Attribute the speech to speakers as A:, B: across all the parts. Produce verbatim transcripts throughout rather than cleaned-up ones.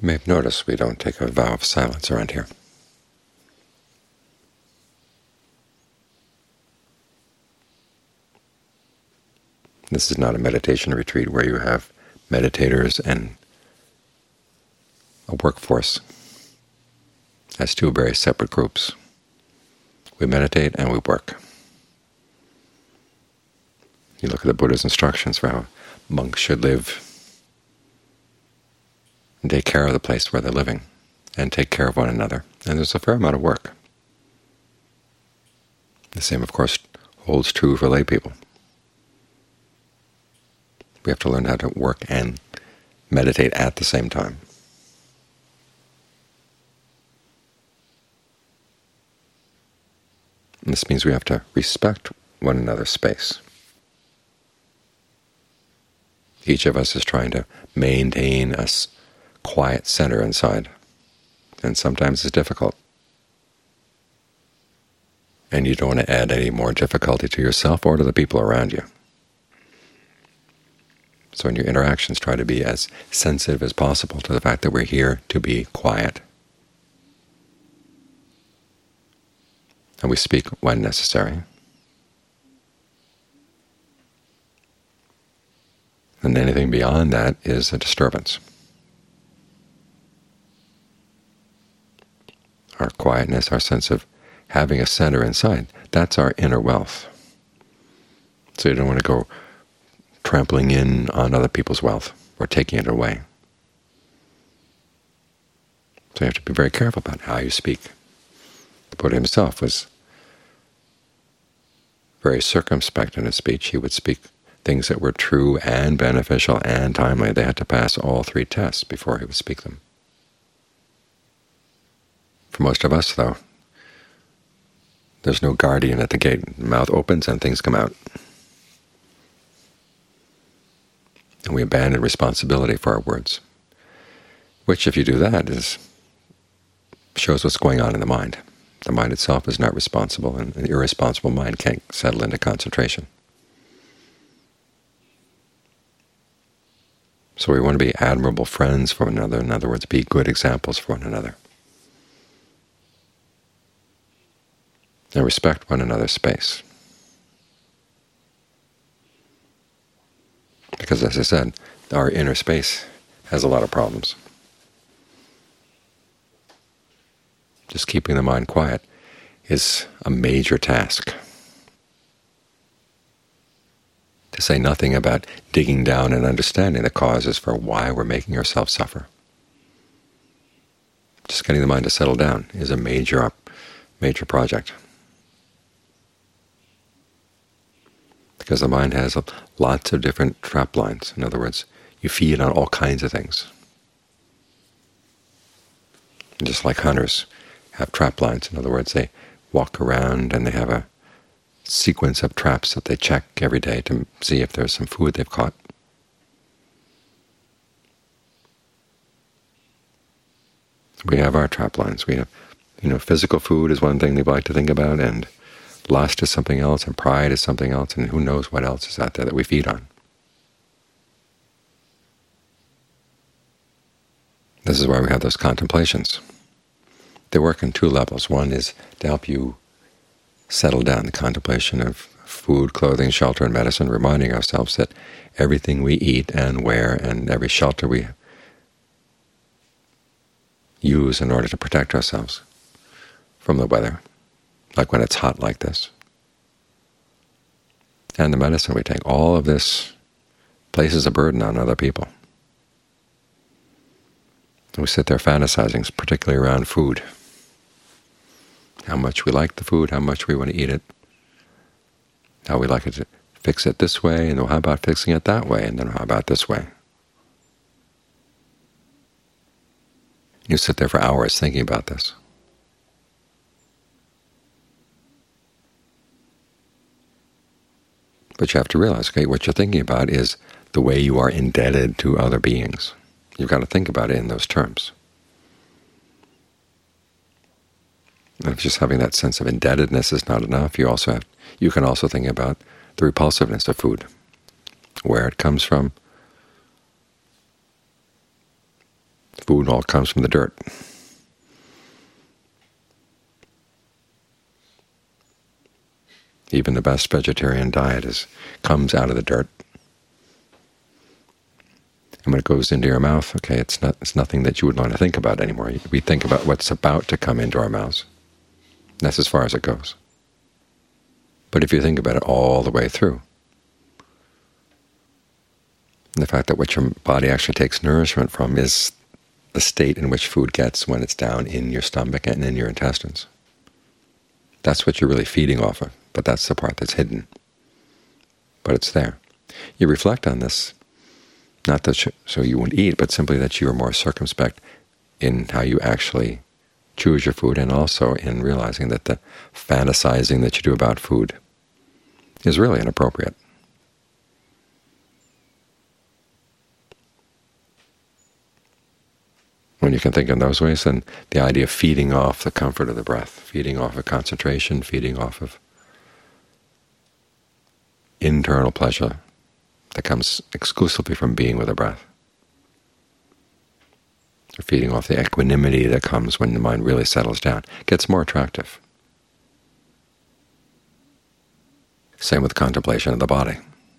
A: You may have noticed we don't take a vow of silence around here. This is not a meditation retreat where you have meditators and a workforce as two very separate groups. We meditate and we work. You look at the Buddha's instructions for how monks should live and take care of the place where they're living and take care of one another. And there's a fair amount of work. The same, of course, holds true for lay people. We have to learn how to work and meditate at the same time. And this means we have to respect one another's space. Each of us is trying to maintain a quiet center inside, and sometimes it's difficult. And you don't want to add any more difficulty to yourself or to the people around you. So in your interactions, try to be as sensitive as possible to the fact that we're here to be quiet. And we speak when necessary. And anything beyond that is a disturbance. Our quietness, our sense of having a center inside, that's our inner wealth. So you don't want to go trampling in on other people's wealth or taking it away. So you have to be very careful about how you speak. The Buddha himself was very circumspect in his speech. He would speak things that were true and beneficial and timely. They had to pass all three tests before he would speak them. For most of us, though, there's no guardian at the gate. The mouth opens and things come out. And we abandon responsibility for our words, which, if you do that, is shows what's going on in the mind. The mind itself is not responsible, and an irresponsible mind can't settle into concentration. So we want to be admirable friends for one another. In other words, be good examples for one another. And respect one another's space. Because, as I said, our inner space has a lot of problems. Just keeping the mind quiet is a major task. To say nothing about digging down and understanding the causes for why we're making ourselves suffer. Just getting the mind to settle down is a major, major project. Because the mind has lots of different trap lines. In other words, you feed on all kinds of things. And just like hunters have trap lines, in other words, they walk around and they have a sequence of traps that they check every day to see if there's some food they've caught. We have our trap lines. We have, you know, physical food is one thing they like to think about, and lust is something else, and pride is something else, and who knows what else is out there that we feed on. This is why we have those contemplations. They work on two levels. One is to help you settle down, the contemplation of food, clothing, shelter, and medicine, reminding ourselves that everything we eat and wear and every shelter we use in order to protect ourselves from the weather, like when it's hot like this, and the medicine we take, all of this places a burden on other people. We sit there fantasizing, particularly around food. How much we like the food, how much we want to eat it, how we like it to fix it this way, and how about fixing it that way, and then how about this way. You sit there for hours thinking about this. But you have to realize, okay, what you're thinking about is the way you are indebted to other beings. You've got to think about it in those terms. And if just having that sense of indebtedness is not enough, you also have you can also think about the repulsiveness of food, where it comes from, Food all comes from the dirt. Even the best vegetarian diet is comes out of the dirt. And when it goes into your mouth, okay, it's not it's nothing that you would want to think about anymore. We think about what's about to come into our mouths. That's as far as it goes. But if you think about it all the way through, the fact that what your body actually takes nourishment from is the state in which food gets when it's down in your stomach and in your intestines. That's what you're really feeding off of, but that's the part that's hidden. But it's there. You reflect on this, not that you, so you won't eat, but simply that you are more circumspect in how you actually choose your food, and also in realizing that the fantasizing that you do about food is really inappropriate. When you can think in those ways, then the idea of feeding off the comfort of the breath, feeding off of concentration, feeding off of internal pleasure that comes exclusively from being with the breath, or feeding off the equanimity that comes when the mind really settles down, gets more attractive. Same with contemplation of the body.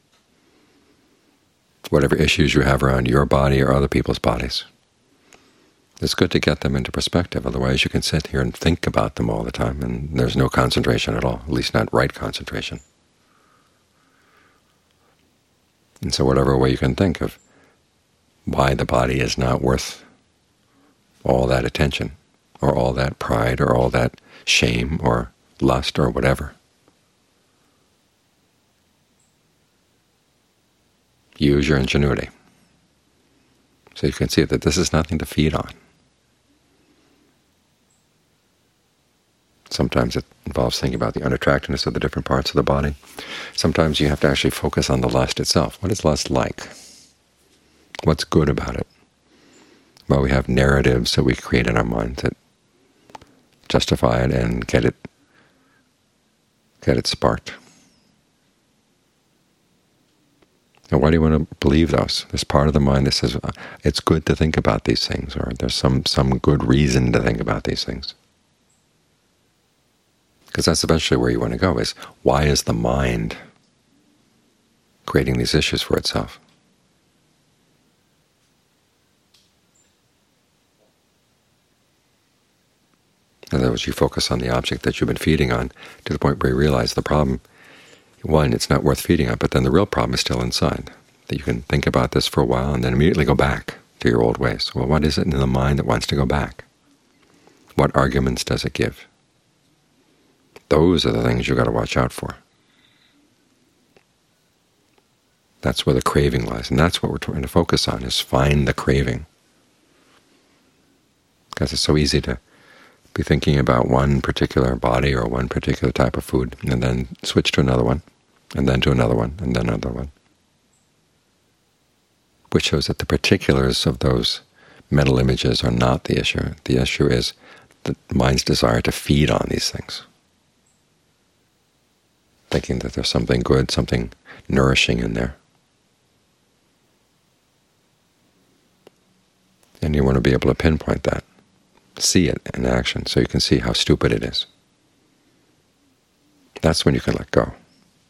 A: Whatever issues you have around your body or other people's bodies, it's good to get them into perspective. Otherwise you can sit here and think about them all the time, and there's no concentration at all, at least not right concentration. And so whatever way you can think of why the body is not worth all that attention, or all that pride, or all that shame, or lust, or whatever. Use your ingenuity so you can see that this is nothing to feed on. Sometimes it involves thinking about the unattractiveness of the different parts of the body. Sometimes you have to actually focus on the lust itself. What is lust like? What's good about it? Well, we have narratives that we create in our mind that justify it and get it, get it sparked. And why do you want to believe those? There's part of the mind that says it's good to think about these things, or there's some, some good reason to think about these things. Because that's eventually where you want to go, is why is the mind creating these issues for itself? In other words, you focus on the object that you've been feeding on to the point where you realize the problem, one, it's not worth feeding on, but then the real problem is still inside, that you can think about this for a while and then immediately go back to your old ways. Well, what is it in the mind that wants to go back? What arguments does it give? Those are the things you've got to watch out for. That's where the craving lies, and that's what we're trying to focus on, is find the craving. Because it's so easy to be thinking about one particular body or one particular type of food, and then switch to another one, and then to another one, and then another one. Which shows that the particulars of those mental images are not the issue. The issue is the mind's desire to feed on these things, thinking that there's something good, something nourishing in there. And you want to be able to pinpoint that, see it in action, so you can see how stupid it is. That's when you can let go.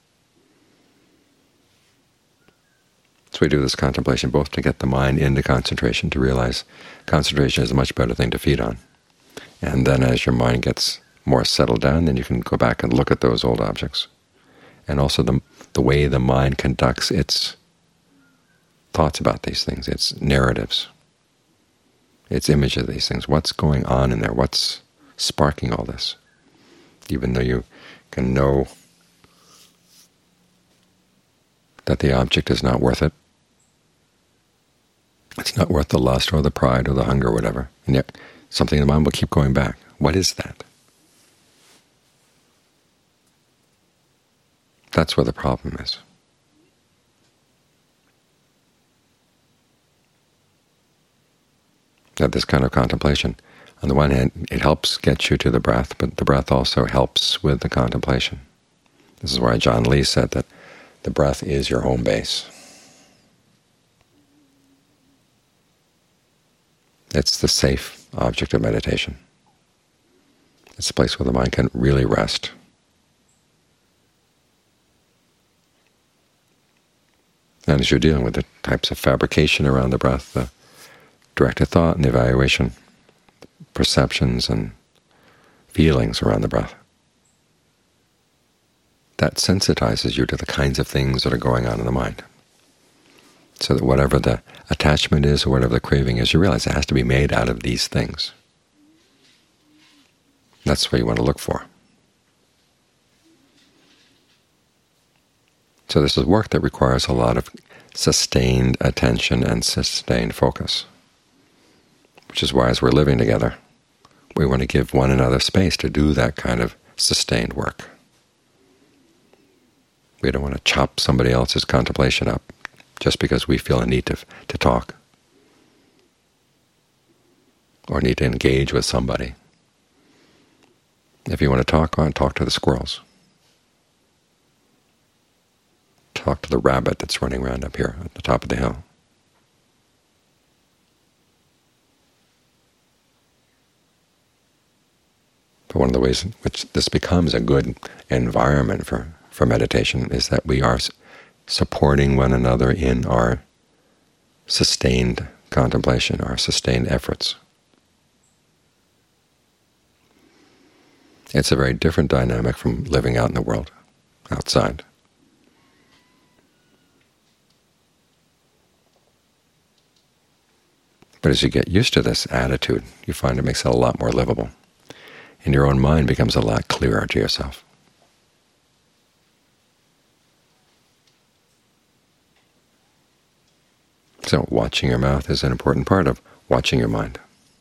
A: So we do this contemplation both to get the mind into concentration, to realize concentration is a much better thing to feed on. And then as your mind gets more settled down, then you can go back and look at those old objects. And also the, the way the mind conducts its thoughts about these things, its narratives, its image of these things. What's going on in there? What's sparking all this? Even though you can know that the object is not worth it, it's not worth the lust or the pride or the hunger or whatever, and yet something in the mind will keep going back. What is that? That's where the problem is. That this kind of contemplation, on the one hand, it helps get you to the breath, but the breath also helps with the contemplation. This is why John Lee said that the breath is your home base. It's the safe object of meditation. It's a place where the mind can really rest. And as you're dealing with the types of fabrication around the breath, the directed thought and the evaluation, perceptions and feelings around the breath, that sensitizes you to the kinds of things that are going on in the mind. So that whatever the attachment is or whatever the craving is, you realize it has to be made out of these things. That's what you want to look for. So this is work that requires a lot of sustained attention and sustained focus, which is why as we're living together, we want to give one another space to do that kind of sustained work. We don't want to chop somebody else's contemplation up just because we feel a need to, to talk or need to engage with somebody. If you want to talk, go on, talk to the squirrels. Talk to the rabbit that's running around up here at the top of the hill. But one of the ways in which this becomes a good environment for, for meditation is that we are supporting one another in our sustained contemplation, our sustained efforts. It's a very different dynamic from living out in the world, outside. But as you get used to this attitude, you find it makes it a lot more livable, and your own mind becomes a lot clearer to yourself. So watching your mouth is an important part of watching your mind.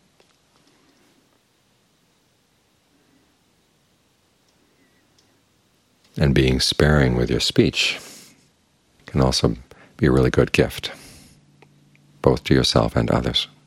A: And being sparing with your speech can also be a really good gift, both to yourself and others.